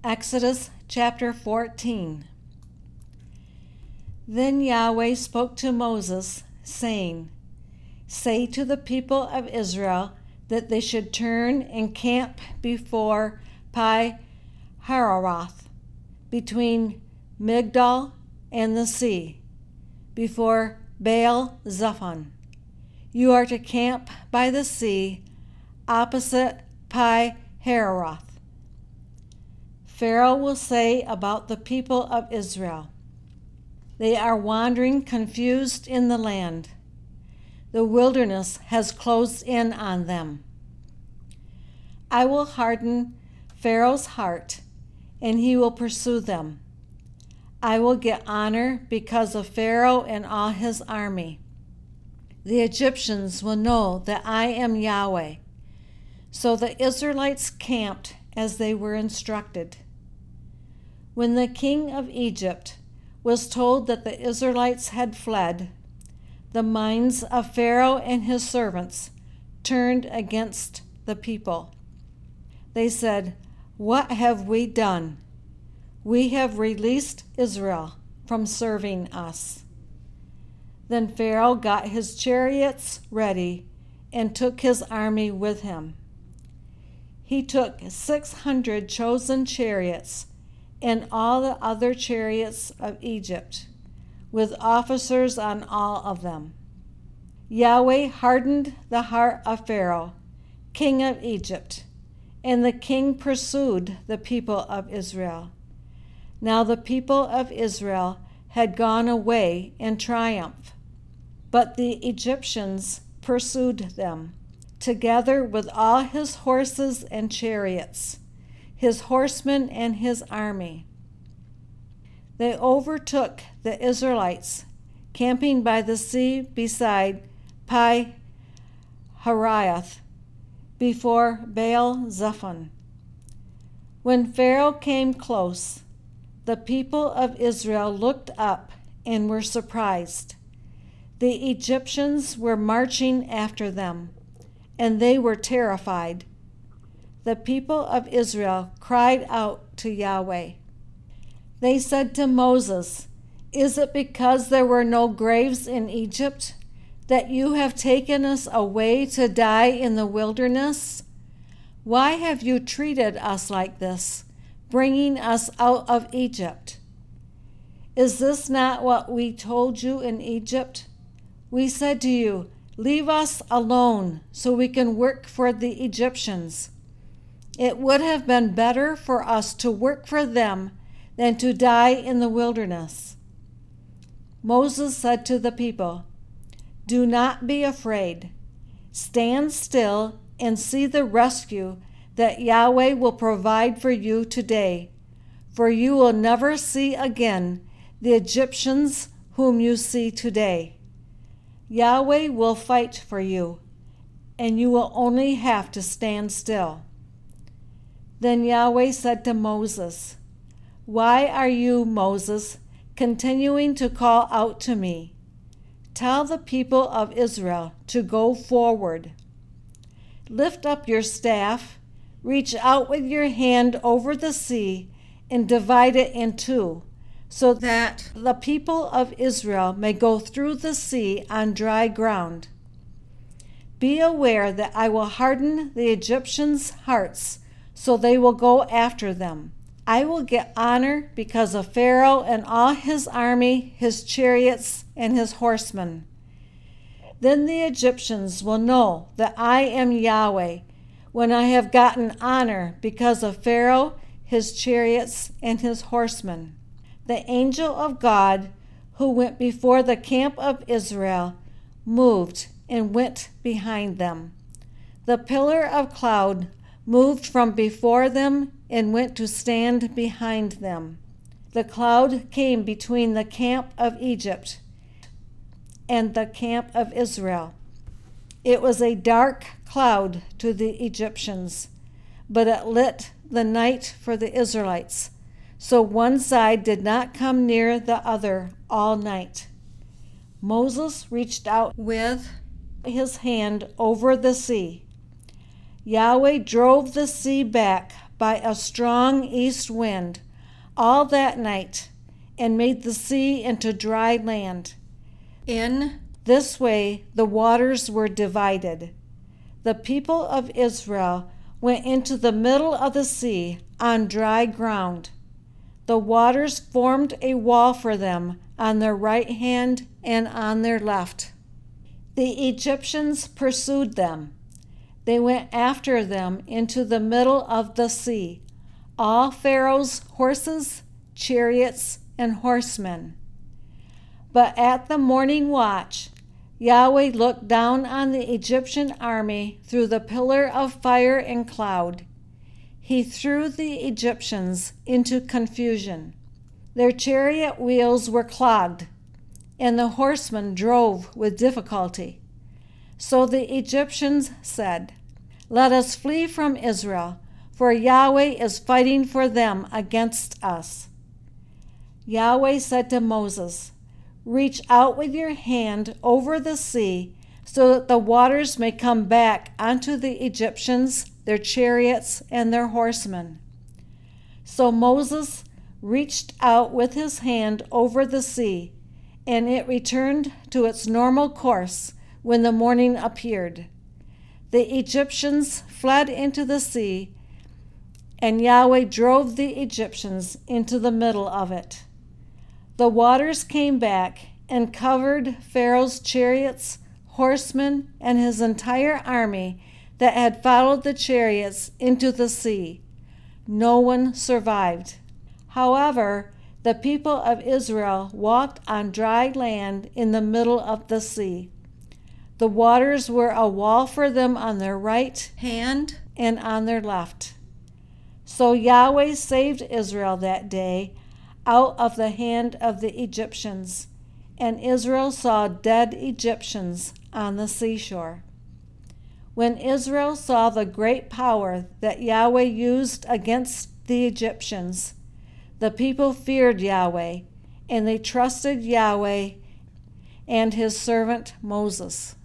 Exodus chapter 14. Then Yahweh spoke to Moses, saying, Say to the people of Israel that they should turn and camp before Pi-hahiroth, between Migdol and the sea, before Baal-zephon. You are to camp by the sea, opposite Pi-hahiroth. Pharaoh will say about the people of Israel, They are wandering confused in the land. The wilderness has closed in on them. I will harden Pharaoh's heart, and he will pursue them. I will get honor because of Pharaoh and all his army. The Egyptians will know that I am Yahweh. So the Israelites camped as they were instructed. When the king of Egypt was told that the Israelites had fled, the minds of Pharaoh and his servants turned against the people. They said, What have we done? We have released Israel from serving us. Then Pharaoh got his chariots ready and took his army with him. He took 600 chosen chariots and all the other chariots of Egypt, with officers on all of them. Yahweh hardened the heart of Pharaoh, king of Egypt, and the king pursued the people of Israel. Now the people of Israel had gone away in triumph, but the Egyptians pursued them, together with all his horses and chariots, his horsemen and his army. They overtook the Israelites, camping by the sea beside Pi-hahiroth, before Baal-zephon. When Pharaoh came close, the people of Israel looked up and were surprised. The Egyptians were marching after them, and they were terrified. The people of Israel cried out to Yahweh. They said to Moses, Is it because there were no graves in Egypt that you have taken us away to die in the wilderness? Why have you treated us like this, bringing us out of Egypt? Is this not what we told you in Egypt? We said to you, Leave us alone so we can work for the Egyptians. It would have been better for us to work for them than to die in the wilderness. Moses said to the people, Do not be afraid. Stand still and see the rescue that Yahweh will provide for you today, for you will never see again the Egyptians whom you see today. Yahweh will fight for you, and you will only have to stand still. Then Yahweh said to Moses, Why are you, Moses, continuing to call out to me? Tell the people of Israel to go forward. Lift up your staff, reach out with your hand over the sea, and divide it in two, so that the people of Israel may go through the sea on dry ground. Be aware that I will harden the Egyptians' hearts, so they will go after them. I will get honor because of Pharaoh and all his army, his chariots, and his horsemen. Then the Egyptians will know that I am Yahweh, when I have gotten honor because of Pharaoh, his chariots, and his horsemen. The angel of God, who went before the camp of Israel, moved and went behind them. The pillar of cloud moved from before them and went to stand behind them. The cloud came between the camp of Egypt and the camp of Israel. It was a dark cloud to the Egyptians, but it lit the night for the Israelites, so one side did not come near the other all night. Moses reached out with his hand over the sea. Yahweh drove the sea back by a strong east wind all that night and made the sea into dry land. In this way the waters were divided. The people of Israel went into the middle of the sea on dry ground. The waters formed a wall for them on their right hand and on their left. The Egyptians pursued them. They went after them into the middle of the sea, all Pharaoh's horses, chariots, and horsemen. But at the morning watch, Yahweh looked down on the Egyptian army through the pillar of fire and cloud. He threw the Egyptians into confusion. Their chariot wheels were clogged, and the horsemen drove with difficulty. So the Egyptians said, "Let us flee from Israel, for Yahweh is fighting for them against us." Yahweh said to Moses, "Reach out with your hand over the sea so that the waters may come back onto the Egyptians, their chariots, and their horsemen." So Moses reached out with his hand over the sea, and it returned to its normal course when the morning appeared. The Egyptians fled into the sea, and Yahweh drove the Egyptians into the middle of it. The waters came back and covered Pharaoh's chariots, horsemen, and his entire army that had followed the chariots into the sea. No one survived. However, the people of Israel walked on dry land in the middle of the sea. The waters were a wall for them on their right hand and on their left. So Yahweh saved Israel that day out of the hand of the Egyptians, and Israel saw dead Egyptians on the seashore. When Israel saw the great power that Yahweh used against the Egyptians, the people feared Yahweh, and they trusted Yahweh and his servant Moses.